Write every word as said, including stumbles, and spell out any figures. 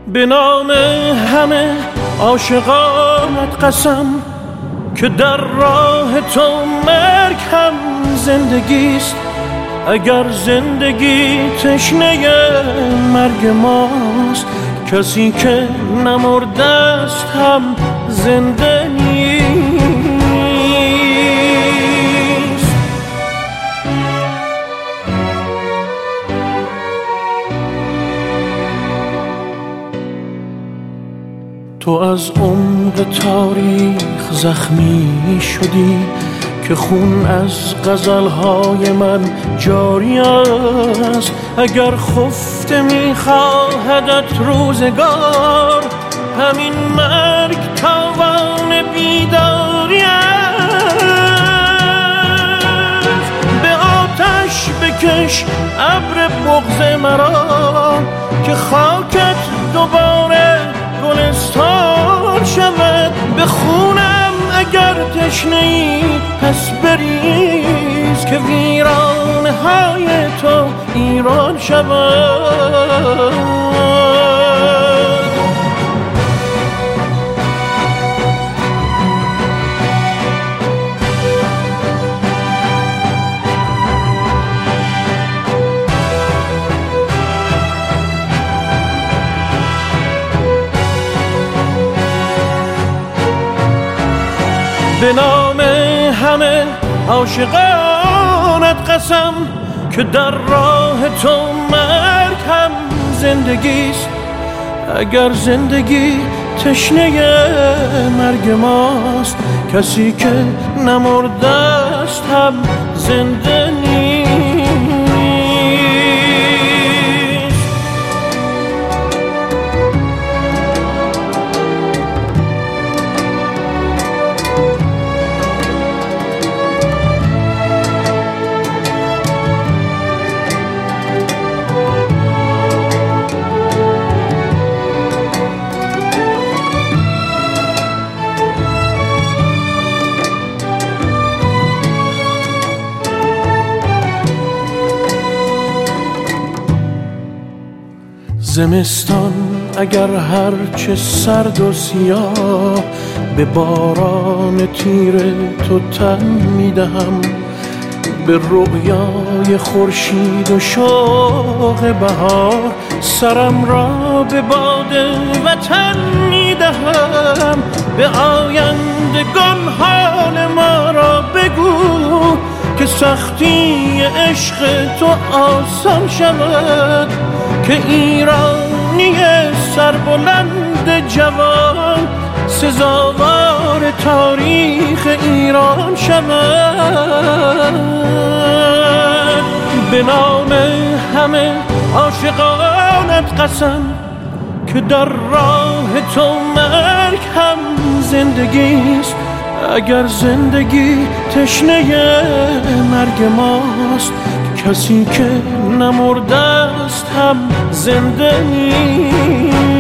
به نام همه عاشقانت قسم که در راه تو مرگ هم زندگیست. اگر زندگی تشنه مرگ ماست، کسی که نمرده است هم زنده نیست. تو از عمق تاریخ زخمی شدی که خون از غزلهای من جاری است. اگر خفته میخواهدت روزگار، همین مرگ تاوان بیداری است. به آتش بکش ابر بغض مرا که خاکت دوباره گلستان شود. به خونم اگر تشنه‌ای پس بریز که ویرانه های تو ایران شود. به نام همه عاشقانت قسم که در راه تو مرگ هم زندگیست. اگر زندگی تشنه مرگ ماست، کسی که نمرده است هم زنده نیست. زمستان اگر هرچه سرد و سیاه، به باران تیر تو تن میدهم. به رؤیای خورشید و شوق بهار، سرم را به باد وطن میدهم. به آیندگان حال ما را بگو که سختی عشق تو آسان شود. که ایرانی سربلند جوان سزاوار تاریخ ایران شود. به نام همه عاشقانت قسم که در راه تو مرگ هم زندگیست. اگر زندگی تشنه مرگ ماست، کسی که نمرده است هم زنده نیست.